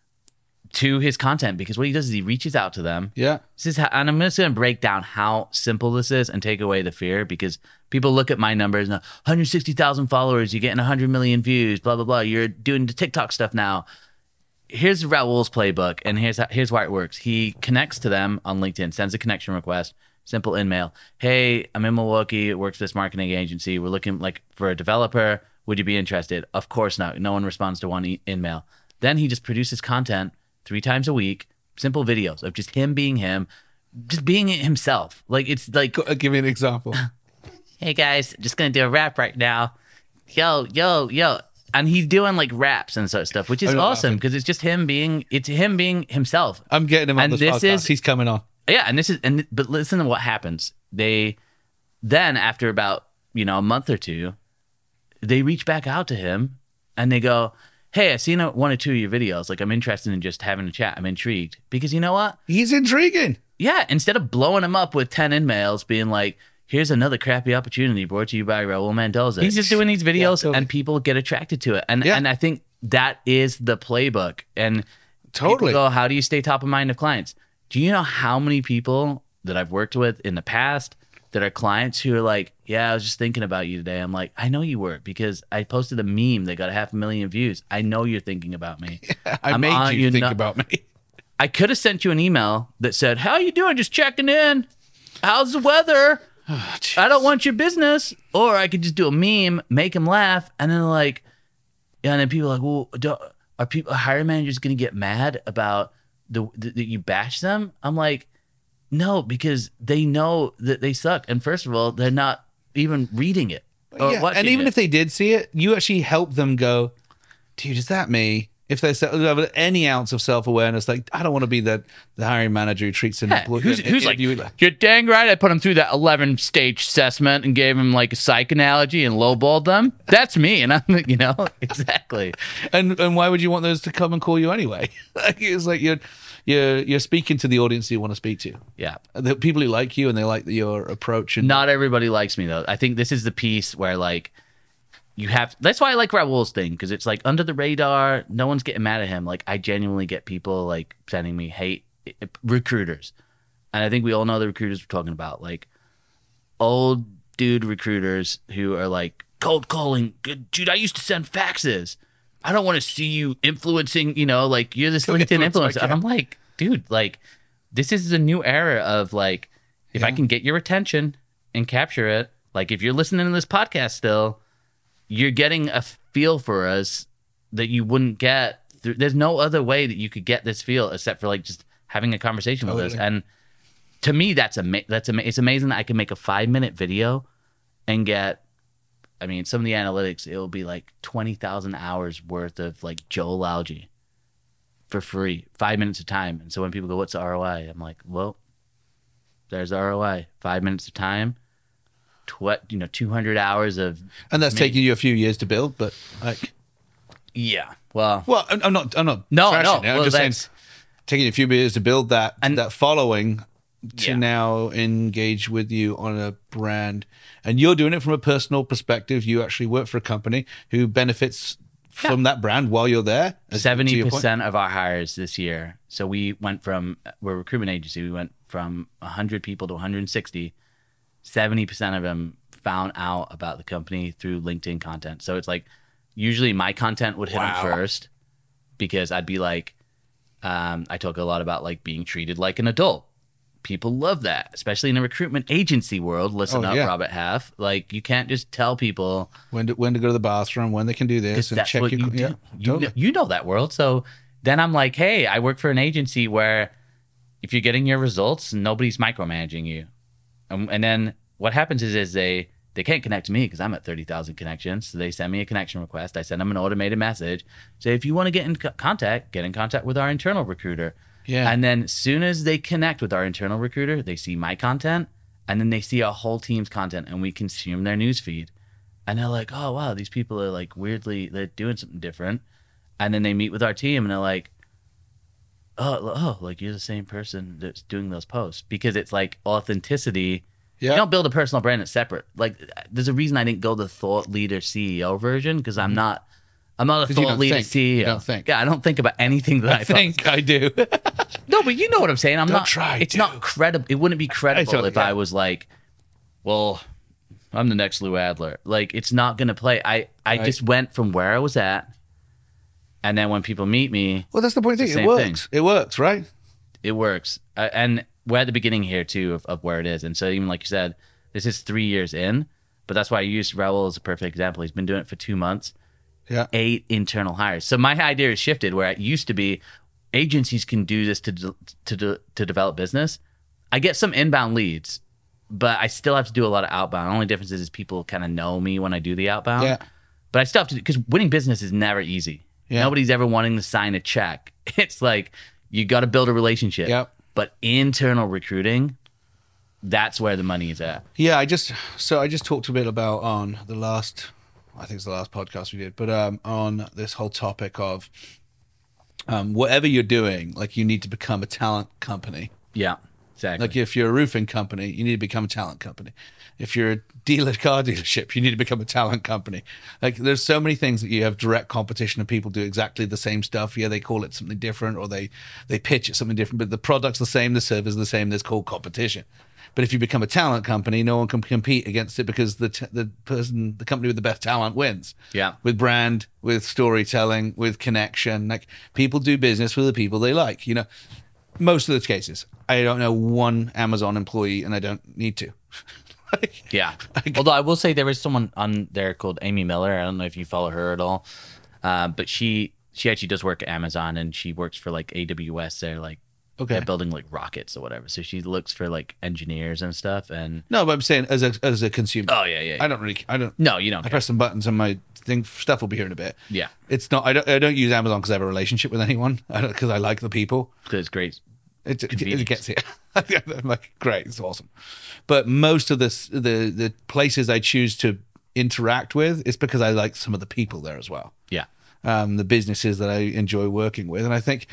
B: to his content because what he does is he reaches out to them.
A: Yeah.
B: And I'm just going to break down how simple this is and take away the fear because people look at my numbers and 160,000 followers, you're getting 100 million views, blah, blah, blah. You're doing the TikTok stuff now. Here's Raul's playbook, and here's why it works. He connects to them on LinkedIn, sends a connection request, simple in-mail. Hey, I'm in Milwaukee, works for this marketing agency. We're looking like for a developer. Would you be interested? Of course not. No one responds to one in-mail. Then he just produces content 3 times a week, simple videos of just him being him, just being himself. Like it's like,
A: give me an example.
B: Hey guys, just gonna do a rap right now. Yo. And he's doing like raps and sort of stuff, which is awesome because it's just him being himself.
A: I'm getting him on this podcast. He's coming on.
B: Yeah, but listen to what happens. They then after about a month or 2, they reach back out to him and they go, hey, I've seen 1 or 2 of your videos. Like, I'm interested in just having a chat. I'm intrigued. Because you know what?
A: He's intriguing.
B: Yeah. Instead of blowing him up with 10 in-mails being like, here's another crappy opportunity brought to you by Raul Mendoza. He's just doing these videos and people get attracted to it. And I think that is the playbook. And
A: totally.
B: People go, how do you stay top of mind of clients? Do you know how many people that I've worked with in the past that are clients who are like, yeah, I was just thinking about you today. I'm like, I know you were because I posted a meme that got 500,000 views. I know you're thinking about me.
A: I made you think about me.
B: I could have sent you an email that said, how you doing? Just checking in. How's the weather? I don't want your business. Or I could just do a meme, make them laugh. And then and then people are like, well, are hiring managers going to get mad about that you bash them? I'm like, no, because they know that they suck. And first of all, they're not even reading it.
A: And even if they did see it, you actually help them go, dude, is that me? If they have any ounce of self-awareness, like, I don't want to be the hiring manager who treats an employee.
B: Who's like, you're dang right. I put him through that 11-stage assessment and gave him like a psych analogy and lowballed them. That's me. And I'm, exactly.
A: And why would you want those to come and call you anyway? Like, it's like you're speaking to the audience you want to speak to.
B: Yeah.
A: The people who like you and they like your approach. And
B: not everybody likes me though. I think this is the piece where like that's why I like Raul's thing, because it's like under the radar, no one's getting mad at him. Like I genuinely get people like sending me hate recruiters, and I think we all know the recruiters we're talking about, like old dude recruiters who are like cold calling. Good dude, I used to send faxes. I don't want to see you influencing, like you're this LinkedIn influencer. And I'm like, dude, like this is a new era of like, if I can get your attention and capture it, like if you're listening to this podcast still, you're getting a feel for us that you wouldn't get. There's no other way that you could get this feel except for like just having a conversation with us. And to me, it's amazing that I can make a 5-minute video and get, I mean, some of the analytics, it'll be like 20,000 hours worth of like Joel Algae for free, 5 minutes of time. And so when people go, what's the ROI? I'm like, well, there's the ROI. 5 minutes of time, 200 hours of.
A: And that's taking you a few years to build, but like.
B: Yeah. Well,
A: I'm not.
B: No.
A: I'm just saying, taking you a few years to build that following to now engage with you on a brand, and you're doing it from a personal perspective. You actually work for a company who benefits from that brand while you're there.
B: 70% of our hires this year. So we're a recruitment agency. We went from 100 people to 160. 70% of them found out about the company through LinkedIn content. So it's like, usually my content would hit them first, because I'd be like, I talk a lot about like being treated like an adult. People love that, especially in the recruitment agency world. Listen up, Robert Half. Like you can't just tell people
A: when to go to the bathroom, when they can do this, and check your.
B: You know that world. So then I'm like, hey, I work for an agency where if you're getting your results, nobody's micromanaging you. And then what happens is they can't connect to me because I'm at 30,000 connections. So they send me a connection request. I send them an automated message. Say, if you want to get in contact with our internal recruiter. Yeah. And then as soon as they connect with our internal recruiter, they see my content, and then they see our whole team's content, and we consume their news feed. And they're like, oh, wow, these people are like they're doing something different. And then they meet with our team, and they're like, oh, like you're the same person that's doing those posts. Because it's like authenticity. Yeah. You don't build a personal brand that's separate. Like there's a reason I didn't go the thought leader CEO version, because I'm not a thought leader CEO.
A: You don't think.
B: Yeah, I don't think about anything that I
A: think I do.
B: No, but you know what I'm saying.
A: Not
B: credible. It wouldn't be credible if I was like, well, I'm the next Lou Adler. Like it's not going to play. I just went from where I was at, and then when people meet me,
A: well, that's the point. It works. It works, right?
B: It works, and we're at the beginning here too of where it is. And so even like you said, this is 3 years in, but that's why I used Raul as a perfect example. He's been doing it for 2 months. Yeah. 8 internal hires. So my idea has shifted, where it used to be agencies can do this to develop business. I get some inbound leads, but I still have to do a lot of outbound. The only difference is people kind of know me when I do the outbound. Yeah. But I still have to, because winning business is never easy. Yeah. Nobody's ever wanting to sign a check. It's like you got to build a relationship. Yep. But internal recruiting, that's where the money is at.
A: Yeah, I just talked a bit about on the last, I think it's the last podcast we did, but on this whole topic of whatever you're doing, like you need to become a talent company.
B: Yeah, exactly.
A: Like if you're a roofing company, you need to become a talent company. If you're a car dealership, you need to become a talent company. Like there's so many things that you have direct competition and people do exactly the same stuff. Yeah, they call it something different, or they pitch it something different, but the product's the same, the service is the same. There's called competition. But if you become a talent company, no one can compete against it, because the company with the best talent wins.
B: Yeah.
A: With brand, with storytelling, with connection. Like people do business with the people they like. You know, most of those cases, I don't know one Amazon employee, and I don't need to.
B: Yeah. Although I will say there is someone on there called Amy Miller. I don't know if you follow her at all, but she actually does work at Amazon, and she works for like AWS. They're like, they're building like rockets or whatever. So she looks for like engineers and stuff. And
A: no, but I'm saying as a consumer.
B: Oh yeah.
A: I don't.
B: No, you don't.
A: I press some buttons and my stuff will be here in a bit.
B: Yeah.
A: It's not. I don't use Amazon because I have a relationship with anyone. Because I like the people.
B: Because it's great.
A: It gets here. I'm like, great, it's awesome. But most of the places I choose to interact with is because I like some of the people there as well.
B: Yeah.
A: The businesses that I enjoy working with, and I think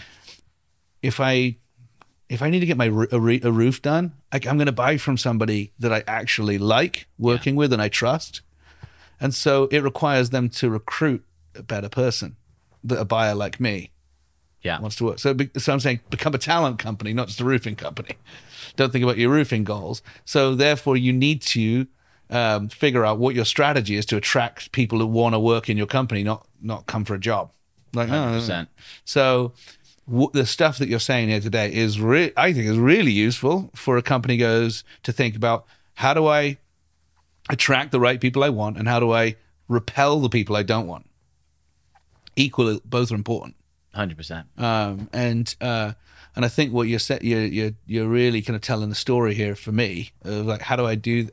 A: if I need to get a roof done, I'm going to buy from somebody that I actually like working with and I trust. And so it requires them to recruit a better person, that a buyer like me
B: Yeah.
A: wants to work. So I'm saying become a talent company, not just a roofing company. Don't think about your roofing goals. So therefore, you need to figure out what your strategy is to attract people who want to work in your company, not come for a job. Like, no.
B: 100%.
A: So the stuff that you're saying here today is I think is really useful for a company goes to think about, how do I attract the right people I want, and how do I repel the people I don't want? Equally, both are important.
B: 100%.
A: And I think what you're really kind of telling the story here for me of like, how do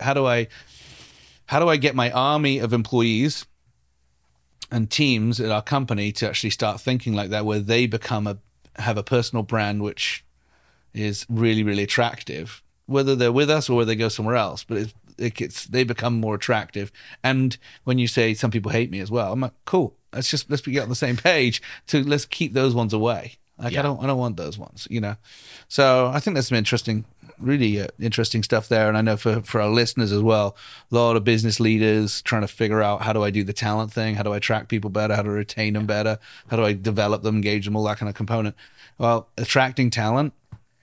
A: I get my army of employees and teams at our company to actually start thinking like that, where they have a personal brand which is really, really attractive, whether they're with us or whether they go somewhere else, but they become more attractive. And when you say some people hate me as well, I'm like, cool, let's get on the same page let's keep those ones away. Like, I don't want those ones, you know? So I think there's some really interesting stuff there. And I know for our listeners as well, a lot of business leaders trying to figure out, how do I do the talent thing? How do I attract people better? How do I retain them better? How do I develop them, engage them, all that kind of component? Well, attracting talent,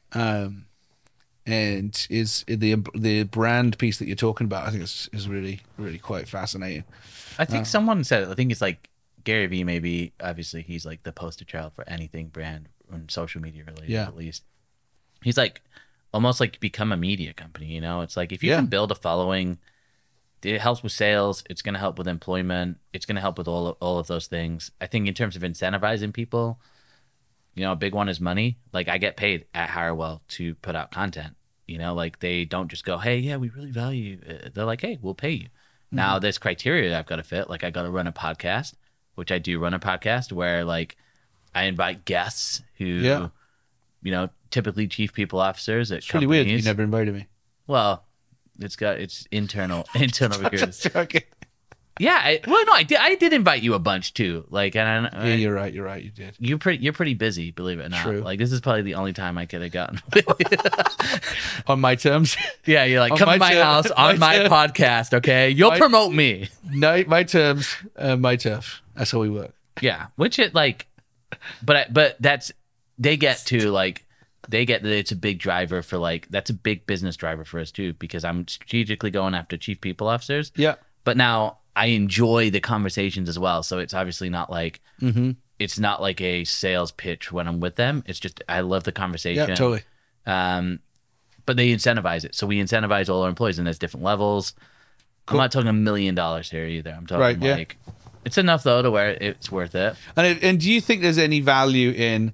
A: and is the brand piece that you're talking about, I think is really, really quite fascinating.
B: I think someone said it. I think it's like Gary Vee, maybe. Obviously, he's like the poster child for anything brand and social media related, at least. He's like almost like become a media company, you know? It's like if you can build a following, it helps with sales. It's going to help with employment. It's going to help with all of those things. I think in terms of incentivizing people, you know, a big one is money. Like, I get paid at Hirewell to put out content. You know, like, they don't just go, hey, yeah, we really value you. They're like, hey, we'll pay you. Mm-hmm. Now, there's criteria I've got to fit. Like, I got to run a podcast, which I do run a podcast where, like, I invite guests who, you know, typically chief people officers at
A: companies. It's really weird you never invited me.
B: Well, it's internal recruiters.
A: Joking.
B: Yeah, I did invite you a bunch too. Like, and
A: you're right. You did.
B: You're pretty busy, believe it or not.
A: True.
B: Like, this is probably the only time I could have gotten
A: on my terms.
B: Yeah, you're like, come to my house on my podcast, okay? You'll promote me.
A: No, my terms, my turf. That's how we work.
B: Yeah, which it like, but they get that it's a big driver for, like, that's a big business driver for us too, because I'm strategically going after chief people officers.
A: Yeah.
B: But now I enjoy the conversations as well. So it's obviously not like it's not like a sales pitch when I'm with them. It's just I love the conversation.
A: Yeah, totally.
B: But they incentivize it. So we incentivize all our employees, and there's different levels. Cool. I'm not talking $1 million here either. I'm talking it's enough though to where it's worth it.
A: And do you think there's any value in,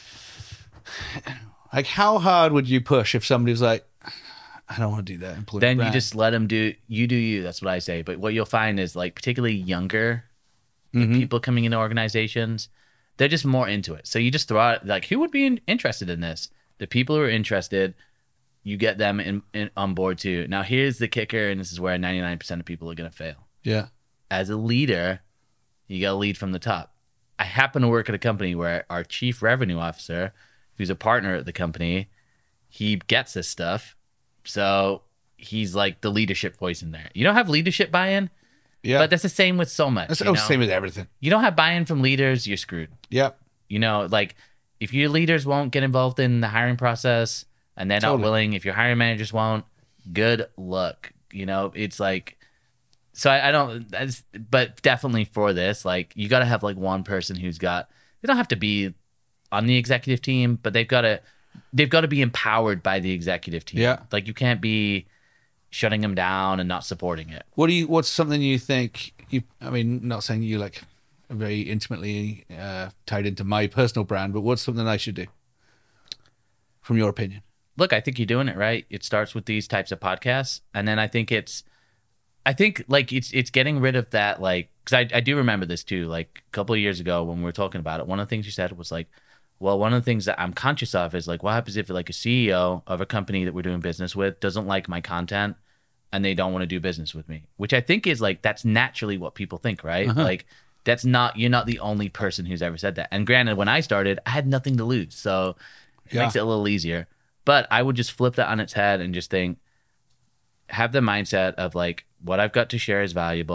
A: like, how hard would you push if somebody was like, I don't want to do that.
B: Then you just let them do you. That's what I say. But what you'll find is, like, particularly younger people coming into organizations, they're just more into it. So you just throw out, like, who would be interested in this? The people who are interested, you get them in on board too. Now, here's the kicker, and this is where 99% of people are going to fail.
A: Yeah.
B: As a leader, you got to lead from the top. I happen to work at a company where our chief revenue officer, who's a partner at the company, he gets this stuff. So he's like the leadership voice in there. You don't have leadership buy-in, but that's the same with so much.
A: That's the same with everything.
B: You don't have buy-in from leaders, you're screwed.
A: Yeah.
B: You know, like, if your leaders won't get involved in the hiring process and they're not willing, if your hiring managers won't, good luck. You know, it's like, so I don't, but definitely for this, like, you got to have like one person they don't have to be on the executive team, but they've got to be empowered by the executive team.
A: Yeah.
B: Like, you can't be shutting them down and not supporting it.
A: What's something you think not saying you like are very intimately tied into my personal brand, but what's something I should do from your opinion?
B: Look, I think you're doing it right. It starts with these types of podcasts. And then I think it's getting rid of that, like, because I do remember this too, like a couple of years ago when we were talking about it, one of the things you said was like, well, one of the things that I'm conscious of is, like, what happens if, like, a CEO of a company that we're doing business with doesn't like my content and they don't want to do business with me? Which I think is, like, that's naturally what people think, right? Like, you're not the only person who's ever said that. And granted, when I started, I had nothing to lose. So it makes it a little easier. But I would just flip that on its head and just have the mindset of, like, what I've got to share is valuable.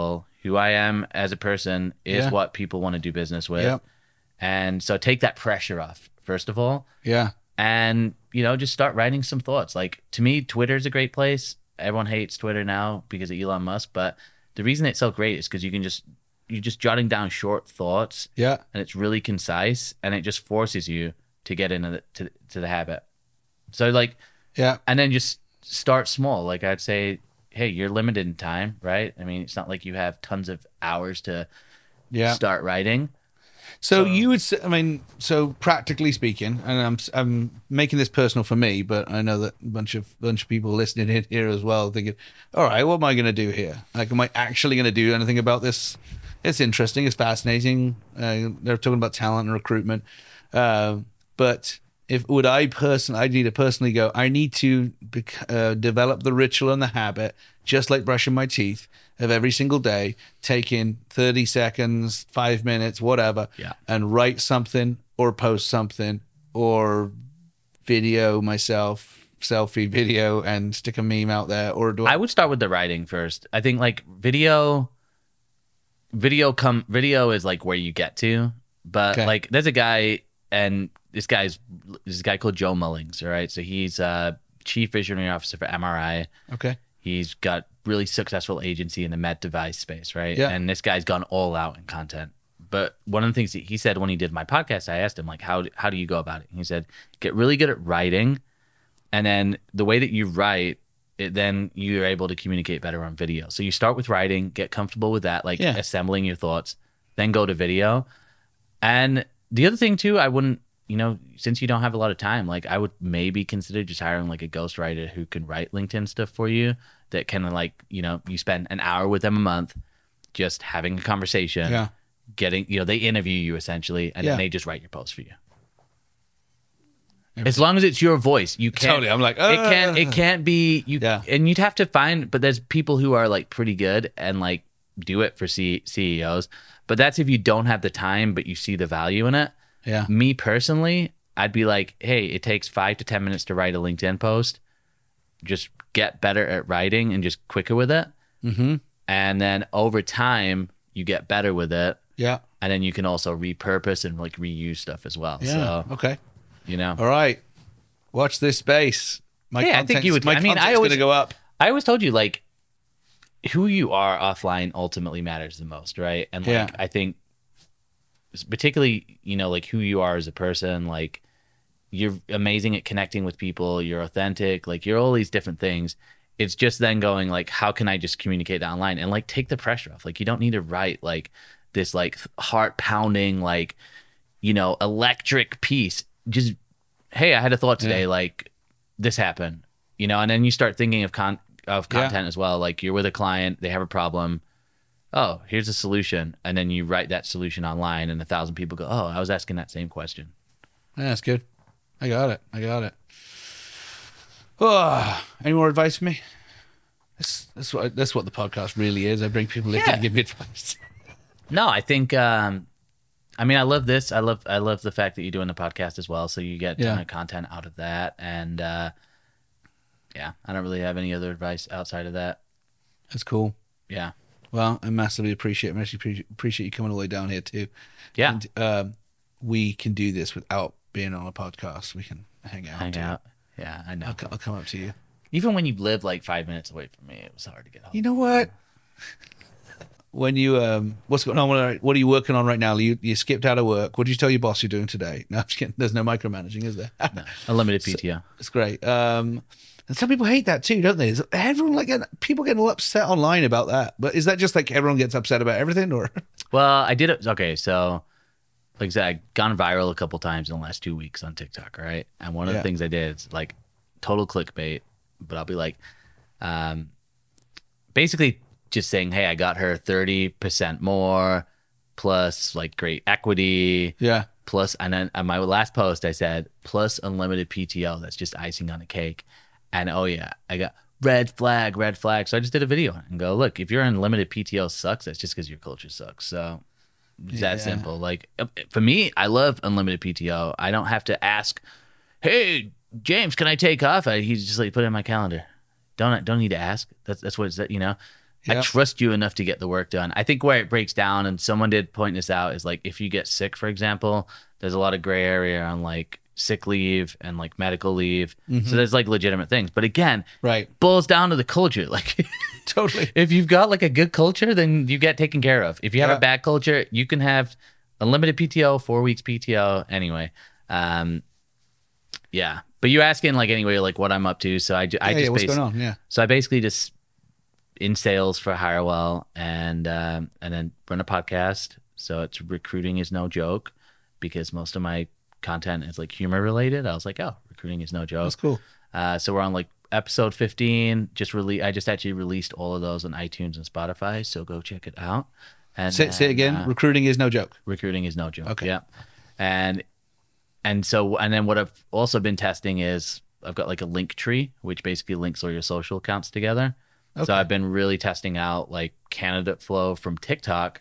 B: Who I am as a person is
A: Yeah.
B: what people want to do business with.
A: Yep.
B: And so take that pressure off, first of all.
A: Yeah.
B: And, just start writing some thoughts. Like, to me, Twitter's a great place. Everyone hates Twitter now because of Elon Musk. But the reason it's so great is because you're just jotting down short thoughts.
A: Yeah.
B: And it's really concise. And it just forces you to get into to the habit. So, like,
A: Yeah.
B: and then just start small. Like, I'd say, hey, you're limited in time, right? I mean, it's not like you have tons of hours to
A: Yeah.
B: start writing.
A: So you would say, I mean, so practically speaking, and I'm making this personal for me, but I know that a bunch of people listening in here as well thinking, all right, what am I going to do here? Like, am I actually going to do anything about this? It's interesting. It's fascinating. They're talking about talent and recruitment. But I need to personally go, I need to develop the ritual and the habit, just like brushing my teeth, of every single day, taking 30 seconds, 5 minutes, whatever, and write something or post something or video myself, selfie video, and stick a meme out there. Or
B: I would start with the writing first. I think like video is like where you get to, but like there's a guy, and this guy called Joe Mullings. All right. So he's chief visionary officer for MRI.
A: Okay.
B: He's got really successful agency in the med device space, right?
A: Yeah.
B: And this guy's gone all out in content. But one of the things he said when he did my podcast, I asked him, like, how do you go about it? And he said, get really good at writing. And then the way that you write, then you're able to communicate better on video. So you start with writing, get comfortable with that, like assembling your thoughts, then go to video. And the other thing too, I wouldn't, since you don't have a lot of time, like I would maybe consider just hiring like a ghostwriter who can write LinkedIn stuff for you, that can like, you spend an hour with them a month just having a conversation, getting, they interview you essentially, and then they just write your post for you. As long as it's your voice, you can't.
A: Totally. I'm like,
B: it can't be you. And you'd have to find, but there's people who are like pretty good and like do it for CEOs. But that's if you don't have the time, but you see the value in it.
A: Yeah.
B: Me personally, I'd be like, hey, it takes 5 to 10 minutes to write a LinkedIn post. Just get better at writing and just quicker with it.
A: Mm-hmm.
B: And then over time, you get better with it.
A: Yeah.
B: And then you can also repurpose and like reuse stuff as well.
A: Yeah.
B: So,
A: okay.
B: All
A: right. Watch this space.
B: I think you would.
A: My content's going to go up.
B: I always told you, like, who you are offline ultimately matters the most, right? And like, I think particularly, like who you are as a person, like you're amazing at connecting with people, you're authentic, like you're all these different things. It's just then going like, how can I just communicate that online and like take the pressure off? Like you don't need to write like this like heart pounding, like, electric piece. Just, hey, I had a thought today, like this happened, and then you start thinking of content as well. Like you're with a client, they have a problem. Oh, here's a solution. And then you write that solution online and 1,000 people go, oh, I was asking that same question.
A: Yeah, that's good. I got it. Oh, any more advice for me? That's what the podcast really is. I bring people in to give me advice.
B: No, I think, I love this. I love the fact that you're doing the podcast as well. So you get a ton of content out of that. And, I don't really have any other advice outside of that.
A: That's cool.
B: Yeah.
A: Well, I massively appreciate you coming all the way down here too.
B: Yeah.
A: And we can do this without being on a podcast. We can hang out.
B: Yeah, I know.
A: I'll come up to you.
B: Even when you lived like 5 minutes away from me, it was hard to get home.
A: You know what? When you what's going on? What are you working on right now? You skipped out of work. What did you tell your boss you're doing today? No, I'm just kidding. There's no micromanaging, is there?
B: No, unlimited PTO.
A: It's great. And some people hate that too, don't they? Is everyone people getting all upset online about that? But is that just like everyone gets upset about everything, or?
B: Well, I did it. Okay, so like I said, I've gone viral a couple times in the last 2 weeks on TikTok, right? And one of the things I did is like total clickbait, but I'll be like, basically just saying, hey, I got her 30% more plus like great equity. Yeah. Plus, and then on my last post, I said, plus unlimited PTO. That's just icing on the cake. And oh yeah, I got red flag. So I just did a video and go, look, if your unlimited PTO sucks, that's just because your culture sucks. So it's that simple. Like for me, I love unlimited PTO. I don't have to ask, hey, James, can I take off? He's just like, put it in my calendar. Don't need to ask. That's what it's,
A: Yeah.
B: I trust you enough to get the work done. I think where it breaks down, and someone did point this out, is like if you get sick, for example, there's a lot of gray area on like sick leave and like medical leave. So there's like legitimate things. But again,
A: Right.
B: boils down to the culture. Like
A: Totally.
B: if you've got like a good culture, then you get taken care of. If you have
A: Yeah.
B: a bad culture, you can have unlimited PTO, 4 weeks PTO. Anyway, yeah. But you asking like anyway, like what I'm up to. So I just
A: What's going on? Yeah.
B: So I basically just in sales for Hirewell and then run a podcast. So it's recruiting is no joke because most of my content is like humor related. I was like, oh, recruiting is no joke.
A: That's cool.
B: So we're on like episode 15. I just actually released all of those on iTunes and Spotify. So go check it out. And
A: Say it again. Recruiting is no joke.
B: Recruiting is no joke.
A: Okay.
B: Yeah. And then what I've also been testing is I've got like a link tree, which basically links all your social accounts together.
A: Okay.
B: So I've been really testing out like candidate flow from TikTok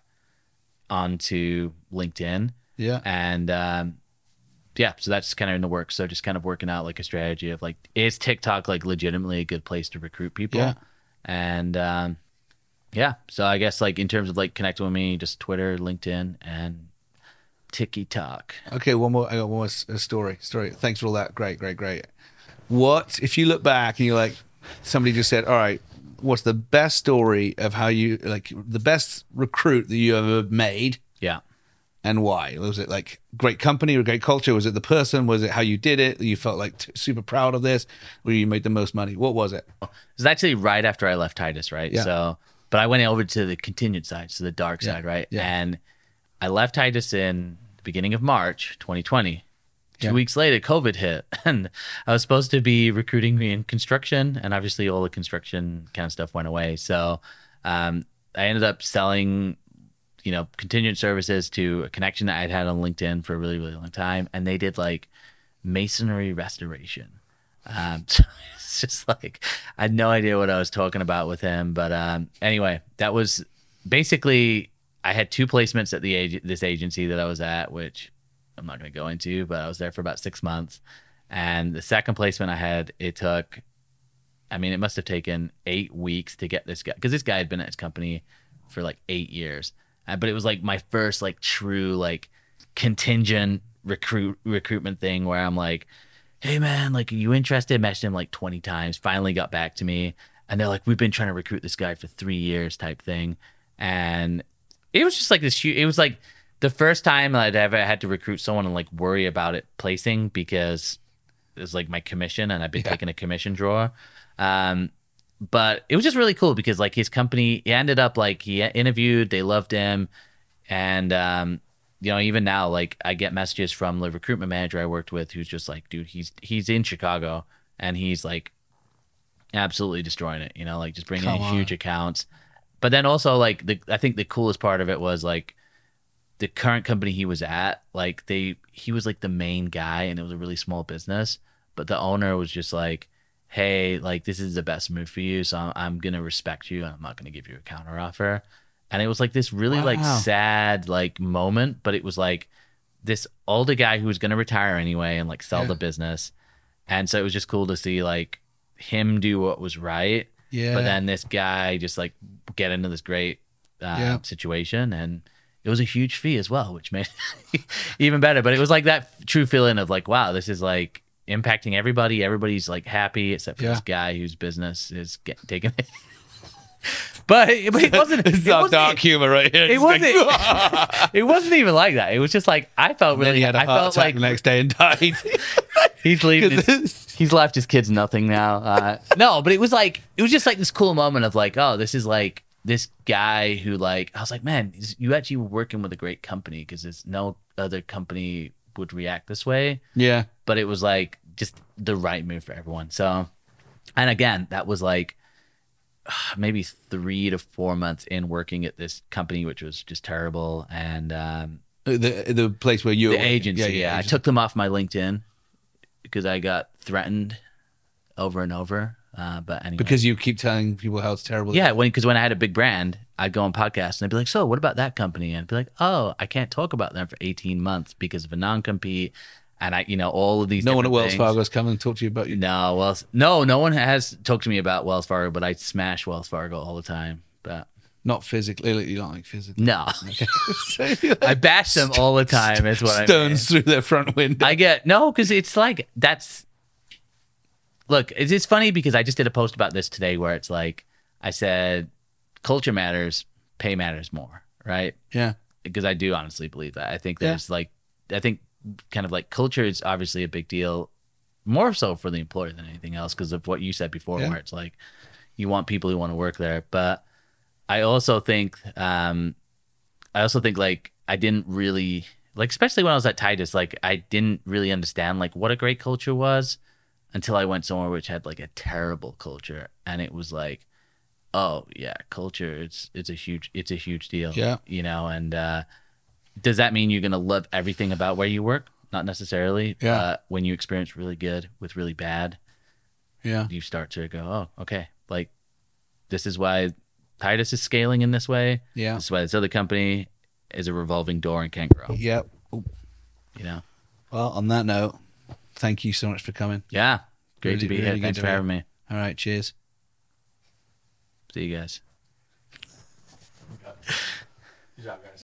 B: onto LinkedIn.
A: Yeah.
B: And yeah, so that's kind of in the works. So just kind of working out like a strategy of like, is TikTok like legitimately a good place to recruit people?
A: Yeah.
B: And yeah, so I guess like in terms of like connecting with me, just Twitter, LinkedIn, and TikTok.
A: Okay, one more. I got one more story. Thanks for all that. Great. What if you look back and you're like, somebody just said, all right, what's the best story of how you like the best recruit that you ever made,
B: Yeah.
A: and why? Was it like great company or great culture? Was it the person? Was it how you did it? You felt like super proud of this, or you made the most money? What was it?
B: It was actually right after I left Titus, right?
A: Yeah.
B: So, but I went over to the contingent side, so the dark side, right?
A: Yeah.
B: And I left Titus in the beginning of March 2020.
A: Yeah.
B: 2 weeks later, COVID hit, and I was supposed to be recruiting me in construction, and obviously all the construction kind of stuff went away. So I ended up selling, contingent services to a connection that I'd had on LinkedIn for a really, really long time, and they did like masonry restoration. So it's just like I had no idea what I was talking about with him, but anyway, that was basically I had 2 placements at this agency that I was at, which I'm not going to go into, but I was there for about 6 months. And the second placement I had, it must have taken 8 weeks to get this guy, because this guy had been at his company for like 8 years. But it was like my first like true like contingent recruitment thing where I'm like, hey man, like, are you interested? Messaged him like 20 times, finally got back to me. And they're like, we've been trying to recruit this guy for 3 years type thing. And it was just like this, it was like the first time I'd ever had to recruit someone and like worry about it placing, because it was like my commission and I've been taking a commission drawer. But it was just really cool because like his company, he ended up like he interviewed, they loved him. And, even now, like I get messages from the recruitment manager I worked with who's just like, dude, he's in Chicago and he's like absolutely destroying it, like just bringing in huge accounts. But then also like I think the coolest part of it was like the current company he was at, like he was like the main guy and it was a really small business, but the owner was just like, hey, like this is the best move for you, so I'm gonna respect you and I'm not gonna give you a counter offer. And it was like this really like sad like moment, but it was like this older guy who was gonna retire anyway and like sell the business. And so it was just cool to see like him do what was right.
A: Yeah.
B: But then this guy just like get into this great situation, and it was a huge fee as well, which made it even better. But it was like that true feeling of like, wow, this is like impacting everybody. Everybody's like happy except for this guy whose business is taken. But it wasn't.
A: It's not dark humor right here.
B: It wasn't. It wasn't even like that. It was just like I felt really.
A: Then he had a heart attack the next day and died.
B: He's leaving. He's left his kids nothing now. No, but it was just like this cool moment of like, oh, this is like this guy who like I was like, man, you actually were working with a great company, because there's no other company would react this way.
A: Yeah.
B: But it was like just the right move for everyone. So, and again, that was like maybe 3 to 4 months in working at this company, which was just terrible. And
A: the place where you
B: the agency, yeah, I took them off my LinkedIn because I got threatened over and over. But anyway,
A: because you keep telling people how it's terrible.
B: Yeah, because when I had a big brand, I'd go on podcasts and I'd be like, so what about that company? And I'd be like, oh, I can't talk about them for 18 months because of a non-compete. And all of these.
A: No one at Wells
B: things.
A: Fargo has come and talked to you about you.
B: No one has talked to me about Wells Fargo, but I smash Wells Fargo all the time. But
A: Not physically, like physically.
B: no,
A: Okay.
B: I bash them all the time. Is what I mean.
A: Stones through their front window.
B: I get no, because it's like that's. Look, it's funny because I just did a post about this today where it's like I said, culture matters, pay matters more, right?
A: Yeah.
B: Because I do honestly believe that. I think there's I think kind of like culture is obviously a big deal, more so for the employer than anything else because of what you said before, where it's like you want people who want to work there. But I also think like I didn't really like, especially when I was at Titus, like I didn't really understand like what a great culture was until I went somewhere which had like a terrible culture, and it was like, oh yeah, culture it's a huge deal.
A: Yeah.
B: You know, and does that mean you're gonna love everything about where you work? Not necessarily.
A: Yeah.
B: When you experience really good with really bad,
A: Yeah.
B: you start to go, oh, okay, like this is why Titus is scaling in this way.
A: Yeah.
B: This is why this other company is a revolving door and can't grow.
A: Yep.
B: You know?
A: Well, on that note, thank you so much for coming.
B: Yeah. Great
A: Really,
B: to be
A: really
B: here.
A: good
B: Thanks
A: to
B: for
A: be
B: having me.
A: All right. Cheers.
B: See you guys.
A: Good job, guys.